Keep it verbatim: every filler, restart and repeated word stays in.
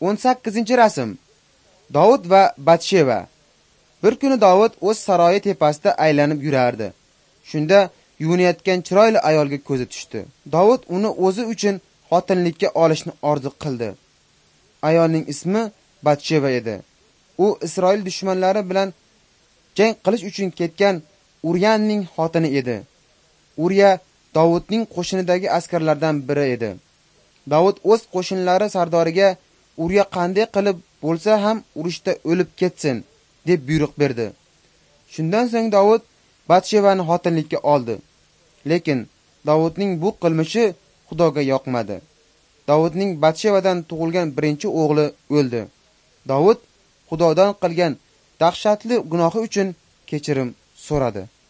o'n sakkizinchi rasm. Davud va Batsheva. Bir kuni Davud o'z saroyi tepasida aylanib yurardi. Shunda yuvinayotgan chiroyli ayolga ko'zi tushdi. Davud uni o'zi uchun xotinlikka olishni orzu qildi. Ayolning ismi Batsheva edi. U Isroil dushmanlari bilan jang qilish uchun ketgan Uriyaning xotini edi. Uriya Davudning qo'shinidagi askarlardan biri edi. Davud o'z qo'shinlari sardoriga Uriya qanday qilib bo'lsa ham urushda o'lib ketsin deb buyruq berdi. Shundan so'ng Davud Batshevani xotinlikka oldi. Lekin Davudning bu qilmishi Xudoga yoqmadi. Davudning Batshevadan tug'ilgan birinchi o'g'li o'ldi. Davud Xudodan qilgan dahshatli gunohi uchun kechirim so'radi.